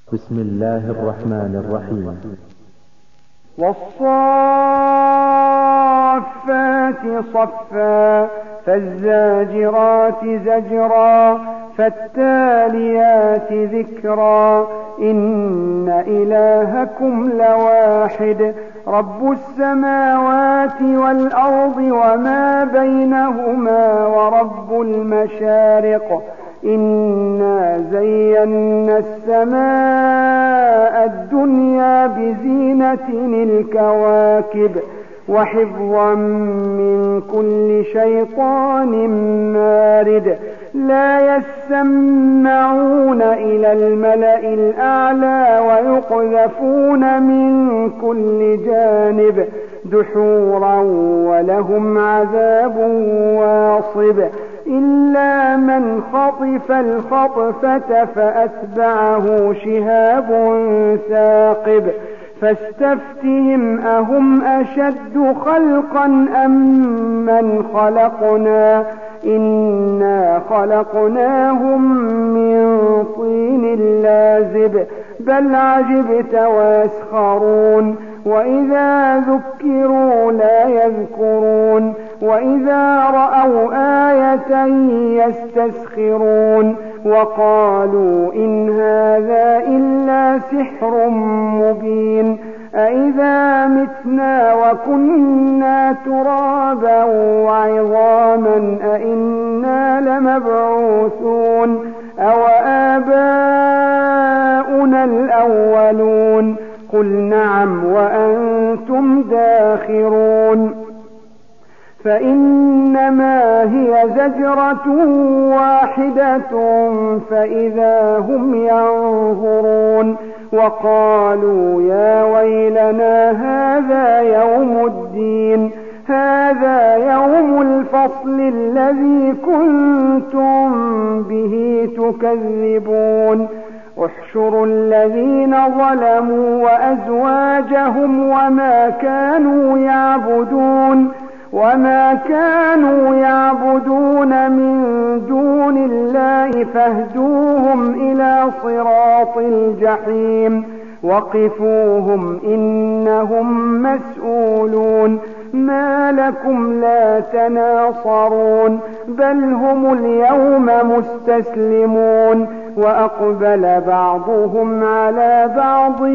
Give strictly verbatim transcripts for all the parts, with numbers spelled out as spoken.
بسم الله الرحمن الرحيم. والصافات صفا فالزاجرات زجرا فالتاليات ذكرا إن إلهكم لواحد رب السماوات والأرض وما بينهما ورب المشارق إنا زينا السماء الدنيا بزينة الكواكب وحفظا من كل شيطان مارد لا يسمعون إلى الملأ الأعلى ويقذفون من كل جانب دحورا ولهم عذاب واصب إلا من خطف الخطفة فأتبعه شهاب ثاقب فاستفتهم أهم أشد خلقا أم من خلقنا إنا خلقناهم من طين لازب بل عجبت ويسخرون وإذا ذكروا لا يذكرون وإذا رأوا آية يستسخرون وقالوا إن هذا إلا سحر مبين أإذا متنا وكنا ترابا وعظاما أإنا لمبعوثون أو آباؤنا الأولون قل نعم وأنتم داخرون فإنما هي زجرة واحدة فإذا هم ينظرون وقالوا يا ويلنا هذا يوم الدين هذا يوم الفصل الذي كنتم به تكذبون احشروا الذين ظلموا وأزواجهم وما كانوا يعبدون وما كانوا يعبدون من دون الله فاهدوهم إلى صراط الجحيم وقفوهم إنهم مسؤولون ما لكم لا تناصرون بل هم اليوم مستسلمون وأقبل بعضهم على بعض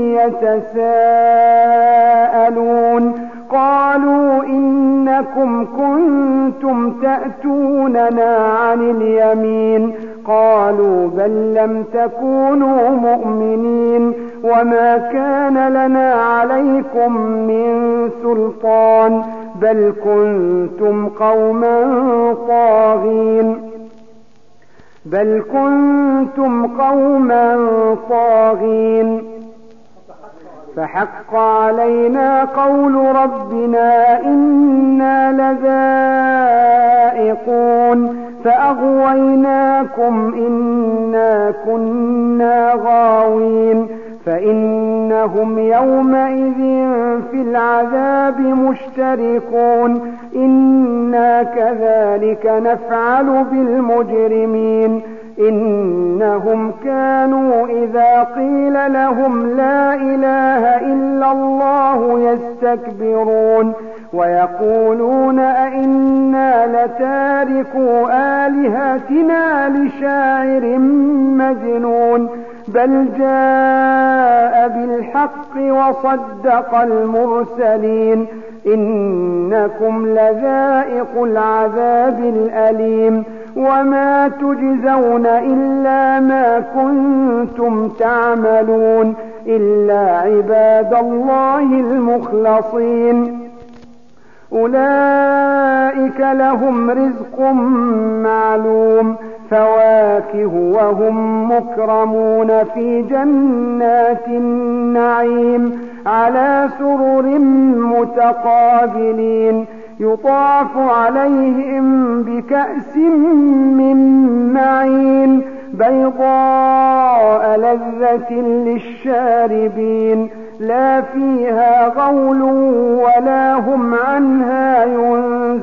يتساءلون قالوا إنكم كنتم تأتوننا عن اليمين قالوا بل لم تكونوا مؤمنين وما كان لنا عليكم من سلطان بل كنتم قوما طاغين بل كنتم قوما طاغين فحق علينا قول ربنا إنا لذائقون فأغويناكم إنا كنا غاوين فإنهم يومئذ في العذاب مشتركون إنا كذلك نفعل بالمجرمين إنهم كانوا إذا قيل لهم لا إله إلا الله يستكبرون ويقولون أئنا لتاركو آلهتنا لشاعر مجنون بل جاء بالحق وصدق المرسلين إنكم لذائق العذاب الأليم وما تجزون إلا ما كنتم تعملون إلا عباد الله المخلصين أولئك لهم رزق معلوم فواكه وهم مكرمون في جنات النعيم على سرر متقابلين يطاف عليهم بكأس من معين بيضاء لذة للشاربين لا فيها غول ولا هم عنها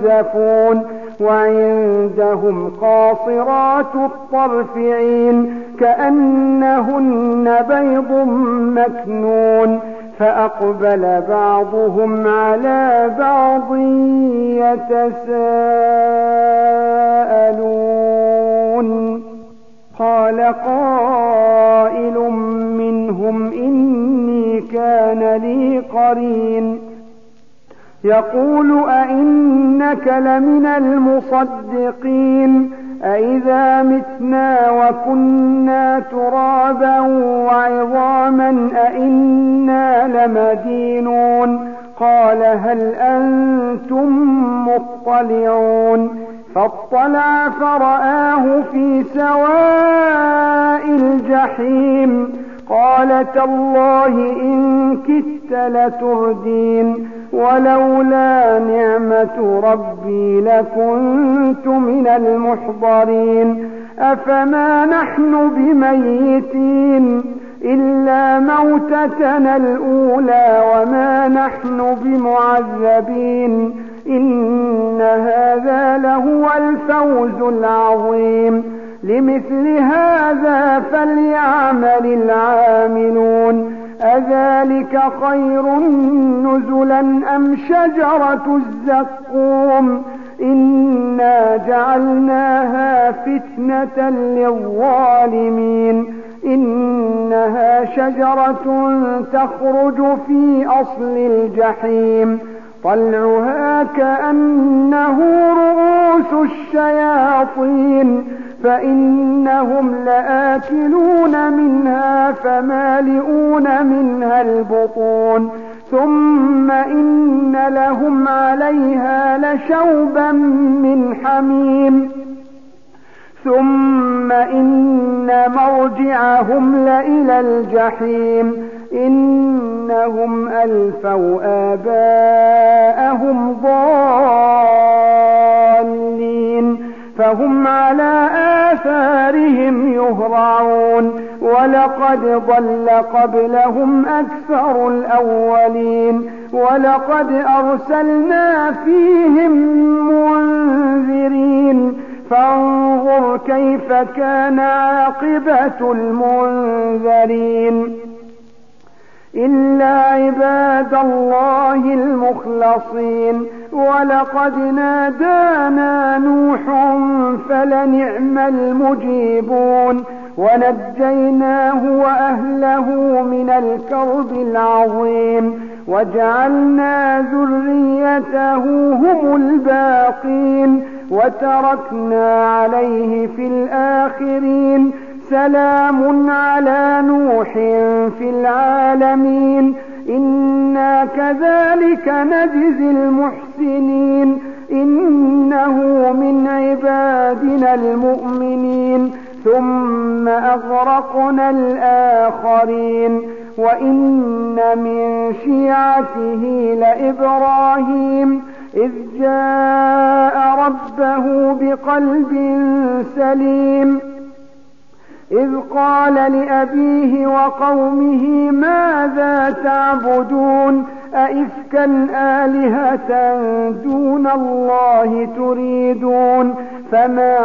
ينزفون وعندهم قاصرات الطرف عين كأنهن بيض مكنون فأقبل بعضهم على بعض يتساءلون قال قائل منهم إني كان لي قرين يقول أئنك لمن المصدقين أئذا متنا وكنا ترابا وعظاما أئنا لمدينون قال هل أنتم مطلعون فاطلع فرآه في سواء الجحيم قال تالله إن كدت لتردين ولولا نعمة ربي لكنت من المحضرين أفما نحن بميتين إلا موتتنا الأولى وما نحن بمعذبين إن هذا لهو الفوز العظيم لمثل هذا فليعمل العاملون أذلك خير نزلا أم شجرة الزقوم إنا جعلناها فتنة للظالمين إنها شجرة تخرج في أصل الجحيم طلعها كأنه رؤوس الشياطين فإنهم لآكلون منها فمالئون منها البطون ثم إن لهم عليها لشوبا من حميم ثم إن مرجعهم لإلى الجحيم إنهم ألفوا آباءهم ضالين فهم على آثارهم يهرعون ولقد ضل قبلهم أكثر الأولين ولقد أرسلنا فيهم منذرين فانظر كيف كان عاقبة المنذرين إلا عباد الله المخلصين ولقد نادانا نوح فلنعم المجيبون ونجيناه وأهله من الكرب العظيم وجعلنا ذريته هم الباقين وتركنا عليه في الآخرين سلام على نوح في العالمين إنا كذلك نجزي المحسنين إنه من عبادنا المؤمنين ثم أغرقنا الآخرين وإن من شيعته لإبراهيم إذ جاء ربه بقلب سليم إذ قال لأبيه وقومه ماذا تعبدون أئفكا آلهة دون الله تريدون فما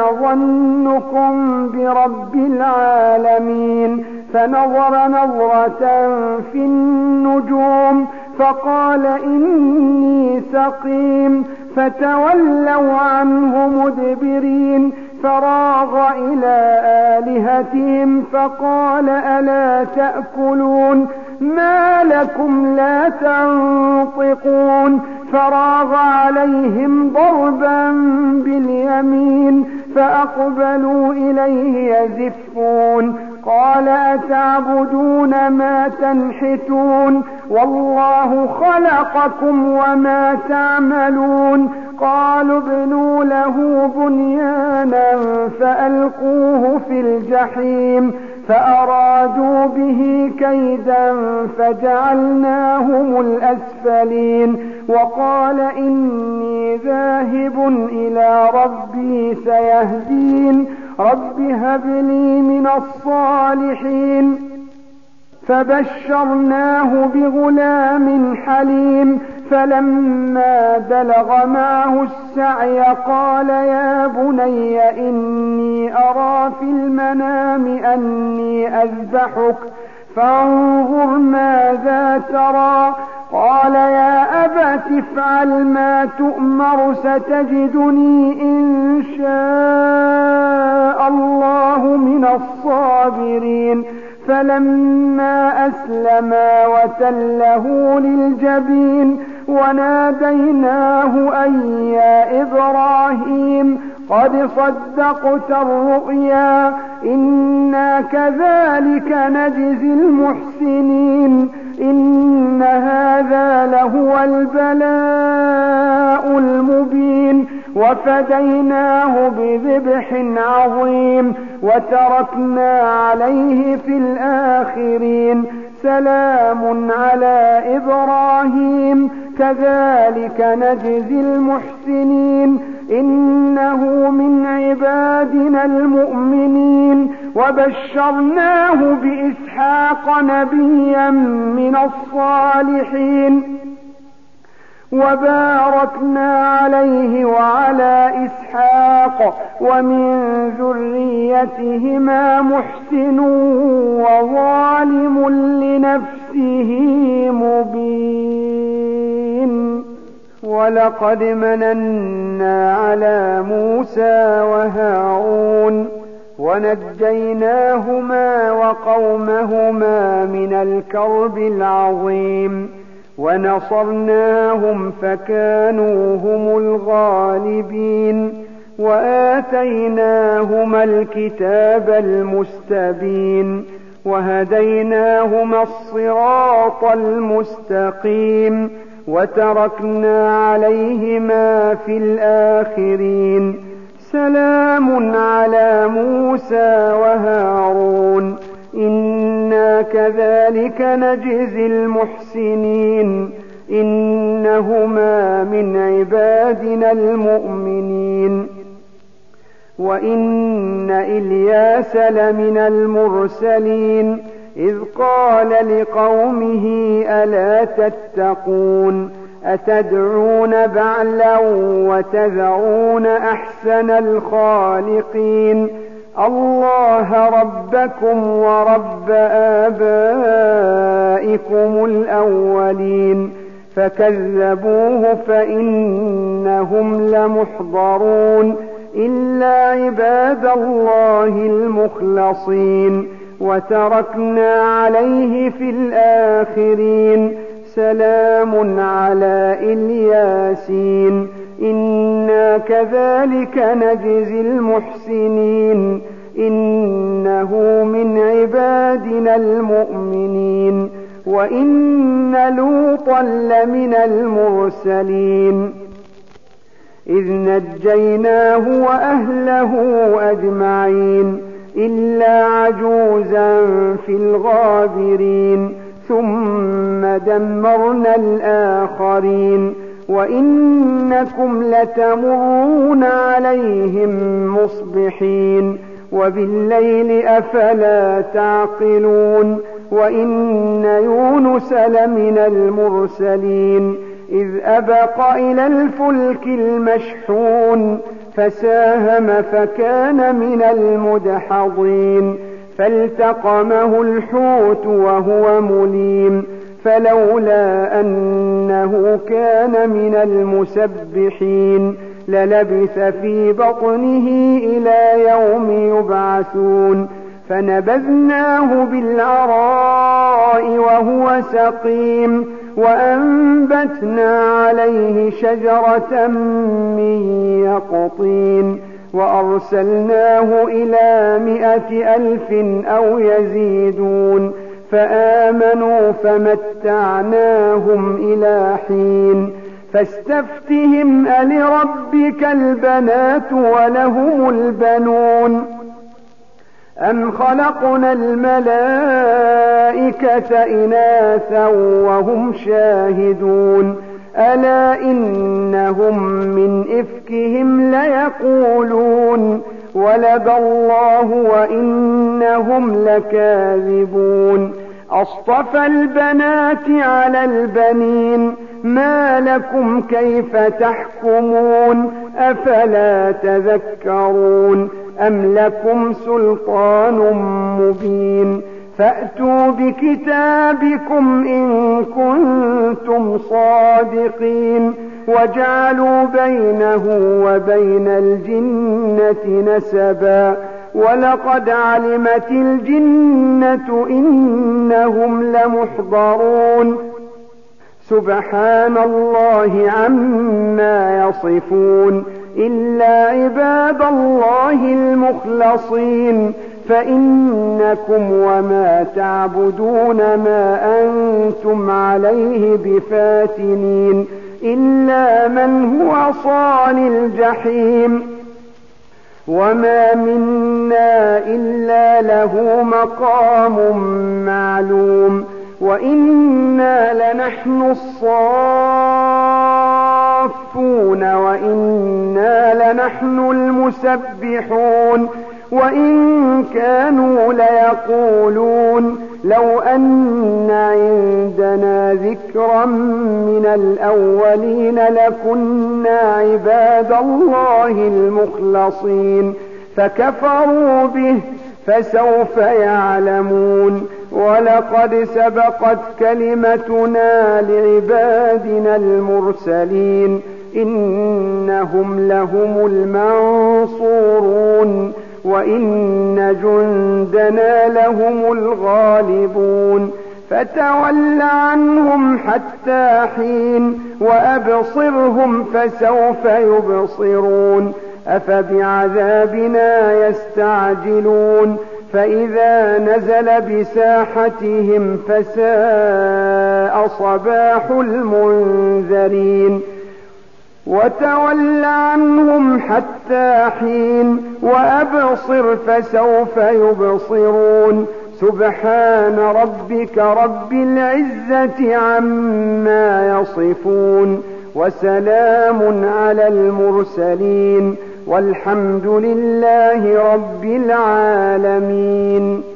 ظنكم برب العالمين فنظر نظرة في النجوم فقال إني سقيم فتولوا عنه مدبرين فراغ إلى آلهتهم فقال ألا تأكلون ما لكم لا تنطقون فراغ عليهم ضربا باليمين فأقبلوا إليه يزفون قال أتعبدون ما تنحتون والله خلقكم وما تعملون قالوا ابنوا له بنيانا فألقوه في الجحيم فأرادوا به كيدا فجعلناهم الأسفلين وقال إني ذاهب إلى ربي سيهدين رب هب لي من الصالحين فبشرناه بغلام حليم فلما بلغ معه السنين السعي قال يا بني إني أرى في المنام أني أذبحك فانظر ماذا ترى قال يا أبت افعل ما تؤمر ستجدني إن شاء الله من الصابرين فلما أسلما وتله للجبين وناديناه أن يا إبراهيم قد صدقت الرؤيا إنا كذلك نجزي المحسنين إن هذا لهو البلاء المبين وفديناه بذبح عظيم وتركنا عليه في الآخرين سلام على إبراهيم كذلك نجزي المحسنين إنه من عبادنا المؤمنين وبشرناه بإسحاق نبيا من الصالحين وباركنا عليه وعلى إسحاق ومن ذريتهما محسن وظالم لنفسه مبين ولقد مننا على موسى وهارون ونجيناهما وقومهما من الكرب العظيم ونصرناهم فكانوا هم الغالبين وآتيناهما الكتاب المستبين وهديناهما الصراط المستقيم وتركنا عليهما في الآخرين سلام على موسى وهارون إنا كذلك نجزي المحسنين إنهما من عبادنا المؤمنين وإن إلياس لمن المرسلين إذ قال لقومه ألا تتقون أتدعون بعلا وتذرون أحسن الخالقين الله ربكم ورب آبائكم الأولين فكذبوه فإنهم لمحضرون إلا عباد الله المخلصين وتركنا عليه في الآخرين سلام على الياسين إنا كذلك نجزي المحسنين إنه من عبادنا المؤمنين وإن لوطا لمن المرسلين إذ نجيناه وأهله أجمعين إلا عجوزا في الغابرين ثم دمرنا الآخرين وإنكم لتمرون عليهم مصبحين وبالليل أفلا تعقلون وإن يونس لمن المرسلين إذ أبق إلى الفلك المشحون فساهم فكان من المدحضين فالتقمه الحوت وهو مليم فلولا أنه كان من المسبحين للبث في بطنه إلى يوم يبعثون فنبذناه بالعراء وهو سقيم وأنبتنا عليه شجرة من يقطين وأرسلناه إلى مائة ألف أو يزيدون فآمنوا فمتعناهم إلى حين فاستفتهم ألربك البنات ولهم البنون أم خلقنا الملائكة إناثا وهم شاهدون ألا إنهم من إفكهم ليقولون ولد الله وإنهم لكاذبون أصطفى البنات على البنين ما لكم كيف تحكمون أفلا تذكرون أم لكم سلطان مبين فأتوا بكتابكم إن كنتم صادقين وجعلوا بينه وبين الجنة نسبا ولقد علمت الجنة إنهم لمحضرون سبحان الله عما يصفون إلا عباد الله المخلصين فإنكم وما تعبدون ما أنتم عليه بفاتنين إلا من هو صال الجحيم وما منا إلا له مقام معلوم وإنا لنحن الصافون وإنا لنحن المسبحون وإن كانوا ليقولون لو أن عندنا ذكرا من الأولين لكنا عباد الله المخلصين فكفروا به فسوف يعلمون ولقد سبقت كلمتنا لعبادنا المرسلين إنهم لهم المنصورون وإن جندنا لهم الغالبون فتول عنهم حتى حين وأبصرهم فسوف يبصرون أفبعذابنا يستعجلون فإذا نزل بساحتهم فساء صباح المنذرين وتول عنهم حتى حين وأبصر فسوف يبصرون سبحان ربك رب العزة عما يصفون وسلام على المرسلين والحمد لله رب العالمين.